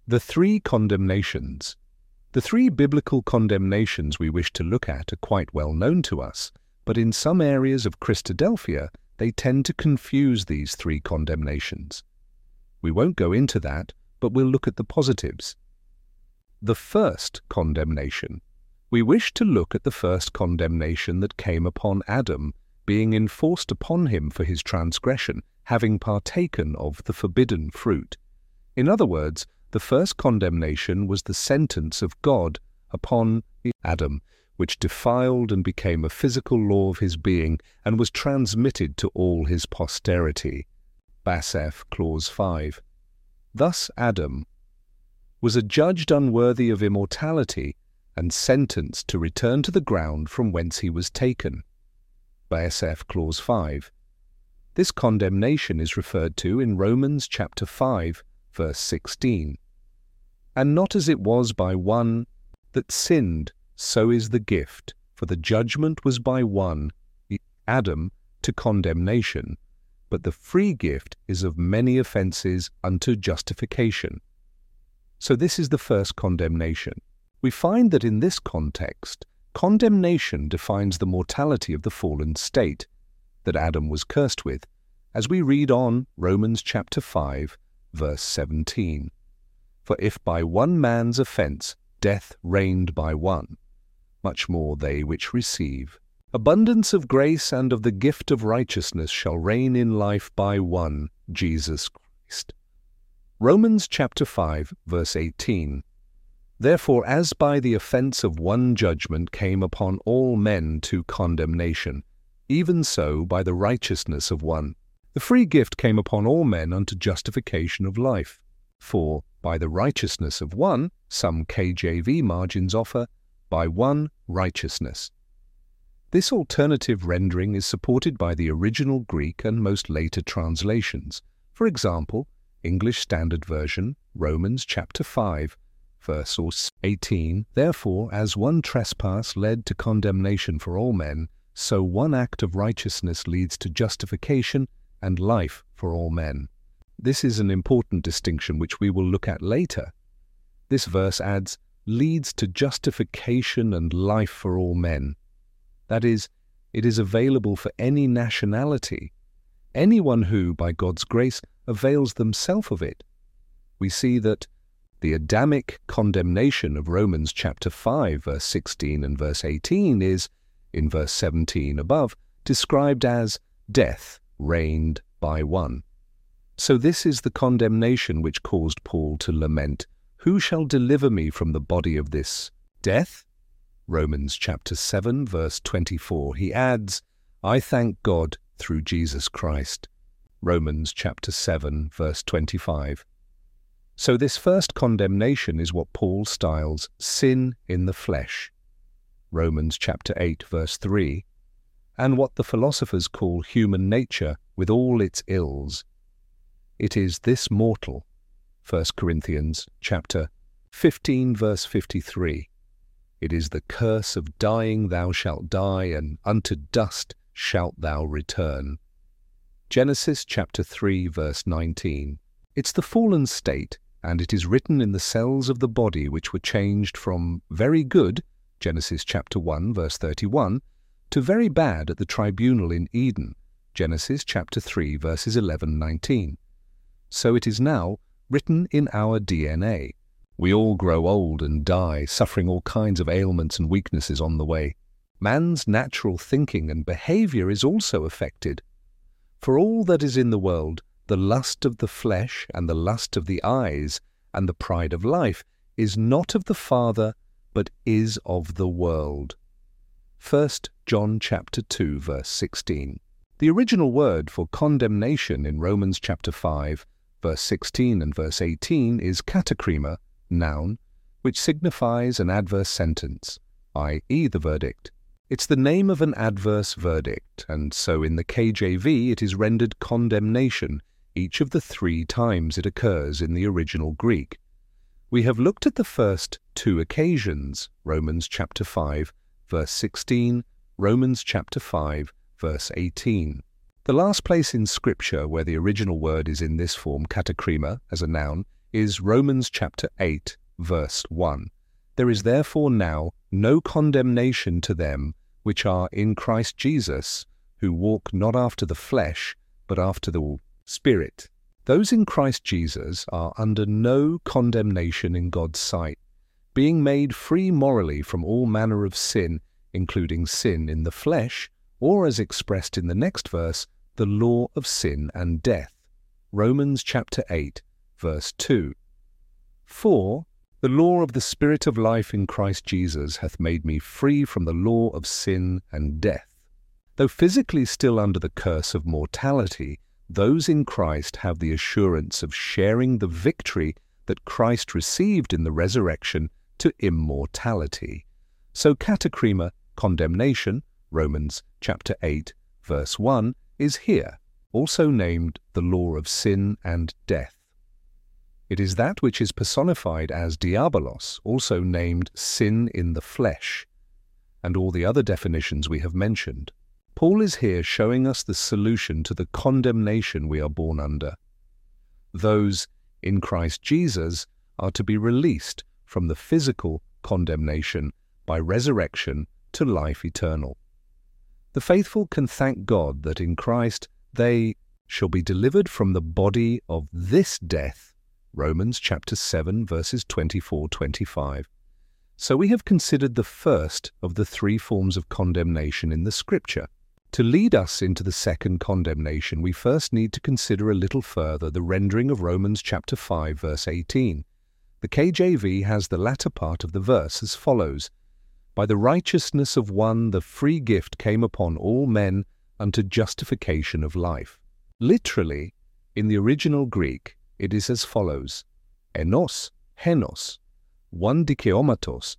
The three condemnations. The three biblical condemnations we wish to look at are quite well known to us, but in some areas of Christadelphia they tend to confuse these three condemnations. We won't go into that, but we'll look at the positives. The first condemnation. We wish to look at the first condemnation that came upon Adam, being enforced upon him for his transgression, having partaken of the forbidden fruit. In other words, the first condemnation was the sentence of God upon Adam, which defiled and became a physical law of his being and was transmitted to all his posterity. Basef, Clause 5. Thus Adam was adjudged unworthy of immortality and sentenced to return to the ground from whence he was taken. Basef, Clause 5. This condemnation is referred to in Romans chapter 5, verse 16. And not as it was by one that sinned, so is the gift, for the judgment was by one, Adam, to condemnation, but the free gift is of many offences unto justification. So this is the first condemnation. We find that in this context, condemnation defines the mortality of the fallen state that Adam was cursed with, as we read on Romans chapter 5, verse 17. For if by one man's offence death reigned by one, much more they which receive abundance of grace and of the gift of righteousness shall reign in life by one, Jesus Christ. Romans chapter 5, verse 18. Therefore, as by the offence of one judgment came upon all men to condemnation, even so by the righteousness of one, the free gift came upon all men unto justification of life. For by the righteousness of one, some KJV margins offer, by one righteousness. This alternative rendering is supported by the original Greek and most later translations. For example, English Standard Version, Romans chapter 5, verse 18, Therefore, as one trespass led to condemnation for all men, so one act of righteousness leads to justification and life for all men. This is an important distinction which we will look at later. This verse adds, leads to justification and life for all men. That is, it is available for any nationality, anyone who, by God's grace, avails themselves of it. We see that the Adamic condemnation of Romans chapter 5, verse 16 and verse 18 is, in verse 17 above, described as death reigned by one. So this is the condemnation which caused Paul to lament, Who shall deliver me from the body of this death? Romans chapter 7, verse 24, he adds, I thank God through Jesus Christ. Romans chapter 7, verse 25. So this first condemnation is what Paul styles sin in the flesh. Romans chapter 8, verse 3, and what the philosophers call human nature with all its ills. It is this mortal, 1 Corinthians chapter 15, verse 53. It is the curse of dying thou shalt die, and unto dust shalt thou return. Genesis chapter 3, verse 19. It's the fallen state, and it is written in the cells of the body which were changed from very good, Genesis chapter 1, verse 31, to very bad at the tribunal in Eden, Genesis chapter 3, verses 11-19. So it is now written in our DNA. We all grow old and die, suffering all kinds of ailments and weaknesses on the way. Man's natural thinking and behavior is also affected. For all that is in the world, the lust of the flesh and the lust of the eyes and the pride of life is not of the Father, but is of the world. 1 John chapter 2, verse 16. The original word for condemnation in Romans chapter 5, verse 16 and verse 18 is katakrima, noun, which signifies an adverse sentence, i.e. the verdict. It's the name of an adverse verdict, and so in the KJV it is rendered condemnation each of the 3 times it occurs in the original Greek. We have looked at the first 2 occasions, Romans chapter 5, verse 16, Romans chapter 5, verse 18. The last place in Scripture where the original word is in this form, katakrima, as a noun, is Romans chapter 8, verse 1. There is therefore now no condemnation to them which are in Christ Jesus, who walk not after the flesh, but after the Spirit. Those in Christ Jesus are under no condemnation in God's sight, being made free morally from all manner of sin, including sin in the flesh, or as expressed in the next verse, the law of sin and death. Romans chapter 8, verse 2. For the law of the Spirit of life in Christ Jesus hath made me free from the law of sin and death. Though physically still under the curse of mortality, those in Christ have the assurance of sharing the victory that Christ received in the resurrection to immortality. So katakrima, condemnation, Romans chapter 8, verse 1, is here, also named the law of sin and death. It is that which is personified as diabolos, also named sin in the flesh, and all the other definitions we have mentioned. Paul is here showing us the solution to the condemnation we are born under. Those in Christ Jesus are to be released from the physical condemnation by resurrection to life eternal. The faithful can thank God that in Christ they shall be delivered from the body of this death, Romans chapter 7, verses 24-25. So we have considered the first of the three forms of condemnation in the Scripture. To lead us into the second condemnation, we first need to consider a little further the rendering of Romans chapter 5, verse 18. The KJV has the latter part of the verse as follows: By the righteousness of one the free gift came upon all men unto justification of life. Literally, in the original Greek, it is as follows: enos, henos, one dikaiomatos,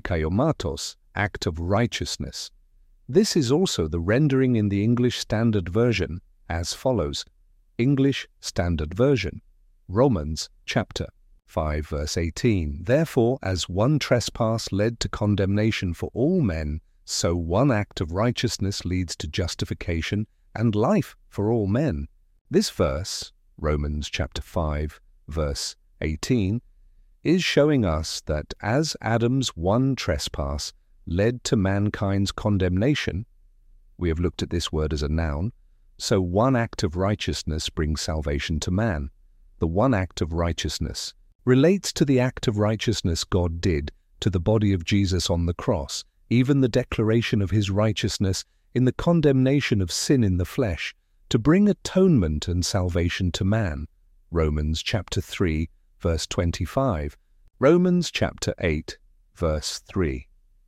act of righteousness. This is also the rendering in the English Standard Version as follows: English Standard Version, Romans chapter 5 verse 18. Therefore, as one trespass led to condemnation for all men, so one act of righteousness leads to justification and life for all men. This verse, Romans chapter 5 verse 18, is showing us that as Adam's one trespass led to mankind's condemnation, we have looked at this word as a noun, so one act of righteousness brings salvation to man. The one act of righteousness relates to the act of righteousness God did to the body of Jesus on the cross, even the declaration of his righteousness in the condemnation of sin in the flesh, to bring atonement and salvation to man. Romans chapter 3, verse 25. Romans chapter 8, verse 3.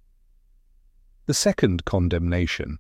The second condemnation.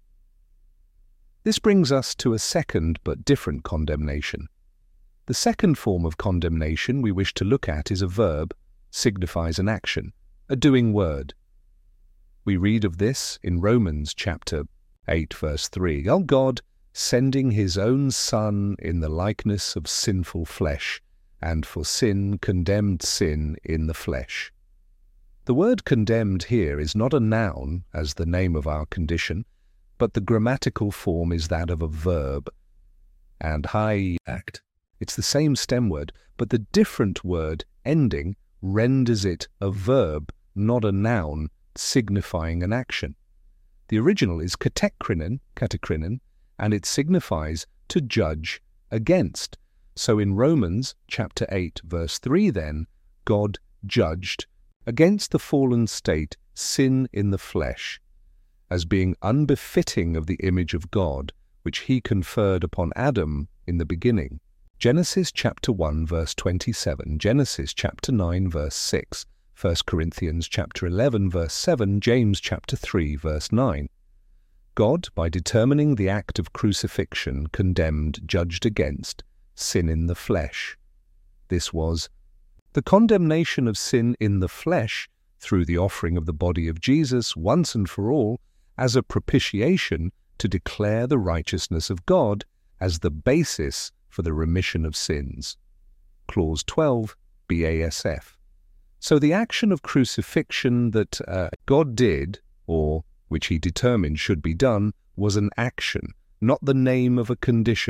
This brings us to a second but different condemnation. The second form of condemnation we wish to look at is a verb, signifies an action, a doing word. We read of this in Romans chapter 8, verse 3. O God, sending his own Son in the likeness of sinful flesh, and for sin condemned sin in the flesh. The word condemned here is not a noun, as the name of our condition, but the grammatical form is that of a verb. And hai act. It's the same stem word, but the different word ending renders it a verb, not a noun, signifying an action. The original is katekrinen, and it signifies to judge against. So in Romans chapter 8, verse 3 then, God judged against the fallen state sin in the flesh, as being unbefitting of the image of God, which he conferred upon Adam in the beginning. Genesis chapter 1, verse 27, Genesis chapter 9, verse 6, 1 Corinthians chapter 11, verse 7, James chapter 3, verse 9. God, by determining the act of crucifixion, condemned, judged against, sin in the flesh. This was the condemnation of sin in the flesh through the offering of the body of Jesus once and for all as a propitiation to declare the righteousness of God as the basis for the remission of sins. Clause 12, BASF. So the action of crucifixion that God did, or which he determined should be done, was an action, not the name of a condition.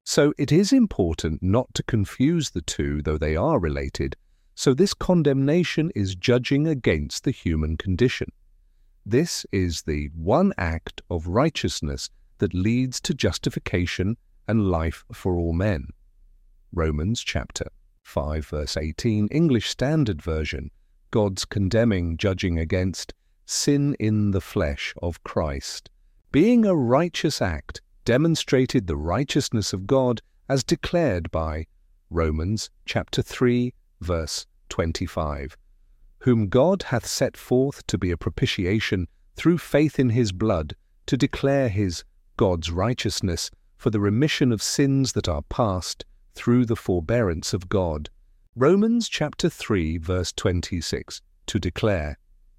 So it is important not to confuse the two, though they are related. So this condemnation is judging against the human condition. This is the one act of righteousness that leads to justification and life for all men. Romans chapter 5 verse 18, English Standard Version, God's condemning, judging against sin in the flesh of Christ, being a righteous act, demonstrated the righteousness of God as declared by Romans chapter 3 verse 25, whom God hath set forth to be a propitiation through faith in his blood, to declare his, God's righteousness, for the remission of sins that are past, through the forbearance of God. Romans chapter 3 verse 26, to declare,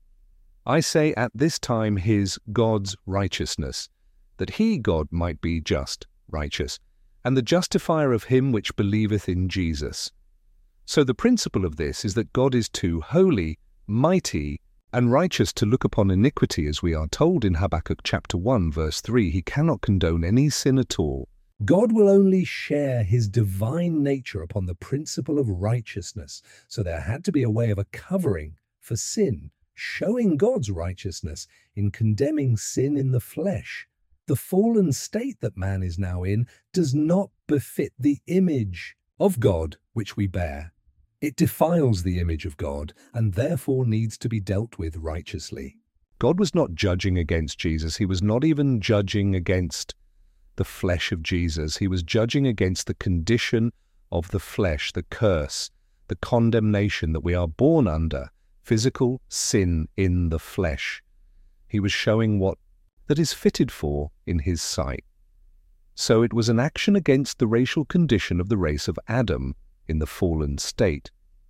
I say at this time his, God's righteousness, that he, God, might be just, righteous, and the justifier of him which believeth in Jesus. So the principle of this is that God is too holy, mighty, and righteous to look upon iniquity, as we are told in Habakkuk chapter 1 verse 3. He cannot condone any sin at all. God will only share his divine nature upon the principle of righteousness. So there had to be a way of a covering for sin, showing God's righteousness in condemning sin in the flesh. The fallen state that man is now in does not befit the image of God which we bear. It defiles the image of God and therefore needs to be dealt with righteously. God was not judging against Jesus. He was not even judging against the flesh of Jesus. He was judging against the condition of the flesh, the curse, the condemnation that we are born under, physical sin in the flesh. He was showing what that is fitted for in his sight. So it was an action against the racial condition of the race of Adam in the fallen state.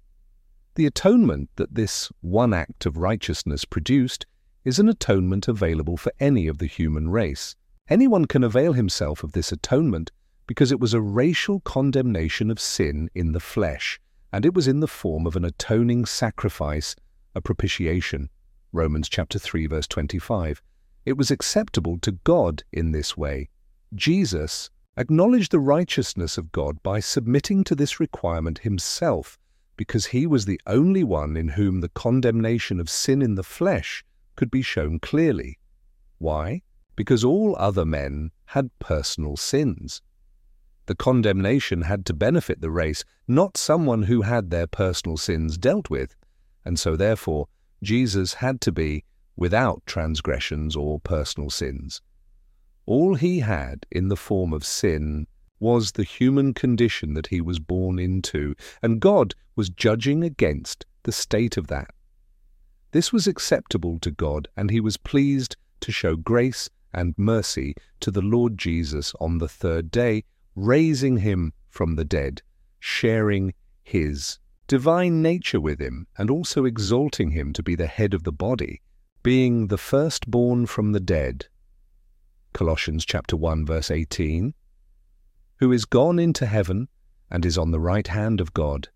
The atonement that this one act of righteousness produced is an atonement available for any of the human race. Anyone can avail himself of this atonement because it was a racial condemnation of sin in the flesh, and it was in the form of an atoning sacrifice, a propitiation. Romans chapter 3 verse 25. It was acceptable to God in this way. Jesus acknowledged the righteousness of God by submitting to this requirement himself, because he was the only one in whom the condemnation of sin in the flesh could be shown clearly. Why? Because all other men had personal sins. The condemnation had to benefit the race, not someone who had their personal sins dealt with, and so therefore Jesus had to be without transgressions or personal sins. All he had in the form of sin was the human condition that he was born into, and God was judging against the state of that. This was acceptable to God, and he was pleased to show grace and mercy to the Lord Jesus on the third day, raising him from the dead, sharing his divine nature with him, and also exalting him to be the head of the body, being the firstborn from the dead. Colossians chapter 1 verse 18, who is gone into heaven and is on the right hand of God,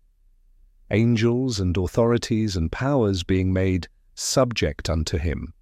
angels and authorities and powers being made subject unto him.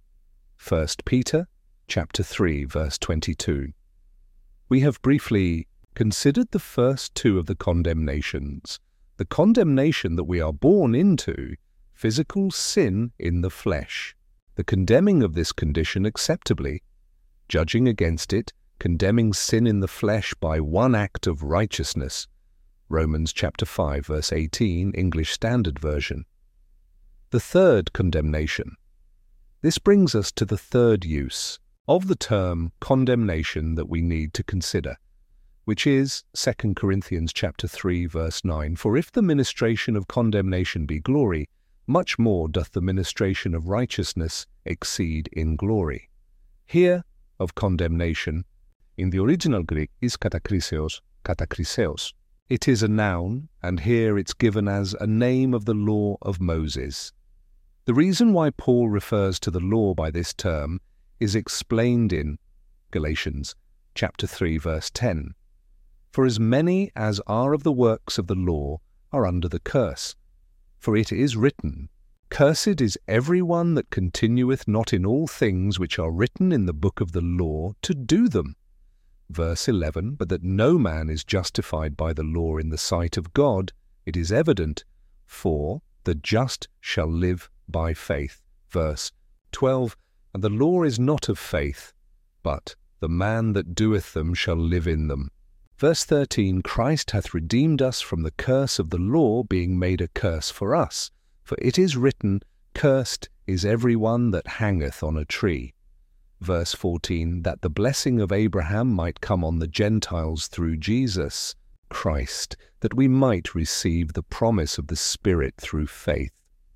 1 Peter chapter 3 verse 22. We have briefly considered the first two of the condemnations. The condemnation that we are born into, physical sin in the flesh. The condemning of this condition acceptably, judging against it, condemning sin in the flesh by one act of righteousness. Romans chapter 5 verse 18, English Standard Version. The third condemnation. This brings us to the third use of the term condemnation that we need to consider, which is 2 Corinthians chapter 3 verse 9. For if the ministration of condemnation be glory, much more doth the ministration of righteousness exceed in glory. Here, of condemnation, in the original Greek, is katakriseos, katakriseos. It is a noun, and here it's given as a name of the law of Moses. The reason why Paul refers to the law by this term is explained in Galatians chapter 3 verse 10. For as many as are of the works of the law are under the curse. For it is written, Cursed is every one that continueth not in all things which are written in the book of the law to do them. Verse 11, but that no man is justified by the law in the sight of God, it is evident, for the just shall live by faith. Verse 12, and the law is not of faith, but the man that doeth them shall live in them. Verse 13, Christ hath redeemed us from the curse of the law, being made a curse for us. For it is written, Cursed is every one that hangeth on a tree. Verse 14, that the blessing of Abraham might come on the Gentiles through Jesus Christ, that we might receive the promise of the Spirit through faith.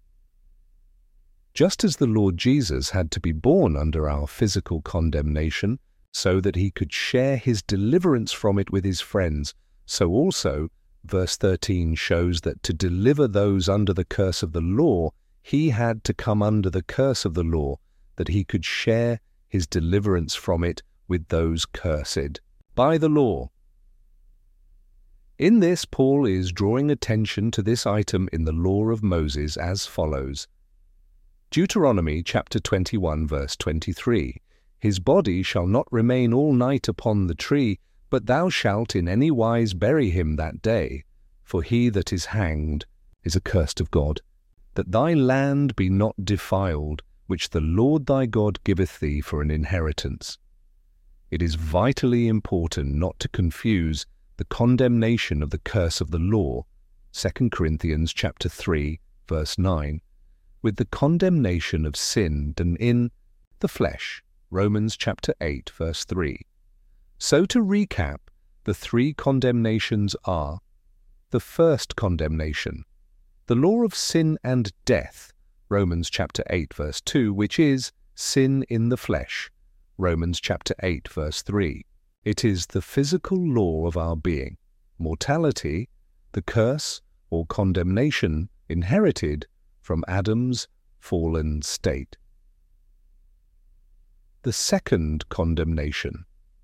Just as the Lord Jesus had to be born under our physical condemnation, so that he could share his deliverance from it with his friends, so also, verse 13 shows that to deliver those under the curse of the law, he had to come under the curse of the law, that he could share his deliverance from it with those cursed by the law. In this, Paul is drawing attention to this item in the law of Moses as follows. Deuteronomy chapter 21 verse 23, His body shall not remain all night upon the tree, but thou shalt in any wise bury him that day, for he that is hanged is accursed of God, that thy land be not defiled, which the Lord thy God giveth thee for an inheritance. It is vitally important not to confuse the condemnation of the curse of the law, 2 Corinthians chapter 3, verse 9, with the condemnation of sin done in the flesh, Romans chapter 8, verse 3. So to recap, the three condemnations are: the first condemnation, the law of sin and death, Romans chapter 8 verse 2, which is sin in the flesh, Romans chapter 8 verse 3. It is the physical law of our being, mortality, the curse or condemnation inherited from Adam's fallen state. The second condemnation.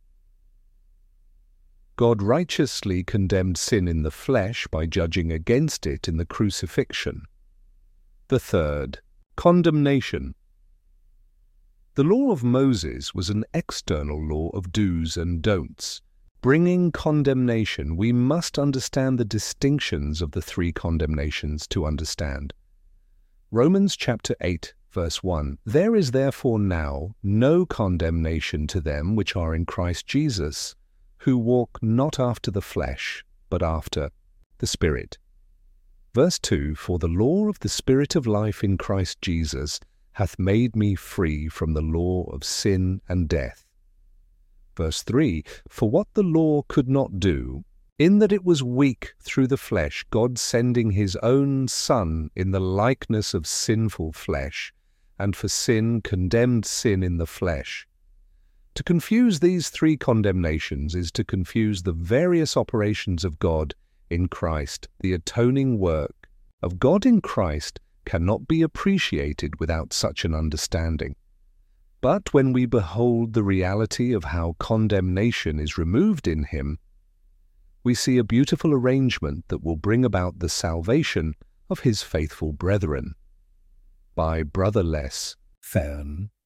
God righteously condemned sin in the flesh by judging against it in the crucifixion. The third, condemnation. The law of Moses was an external law of do's and don'ts. Bringing condemnation, we must understand the distinctions of the three condemnations to understand. Romans chapter 8, verse 1, There is therefore now no condemnation to them which are in Christ Jesus, who walk not after the flesh, but after the Spirit. Verse 2, For the law of the Spirit of life in Christ Jesus hath made me free from the law of sin and death. Verse 3, For what the law could not do, in that it was weak through the flesh, God sending his own Son in the likeness of sinful flesh, and for sin condemned sin in the flesh. To confuse these three condemnations is to confuse the various operations of God in Christ. The atoning work of God in Christ cannot be appreciated without such an understanding. But when we behold the reality of how condemnation is removed in him, we see a beautiful arrangement that will bring about the salvation of his faithful brethren. By Brother Les Fern.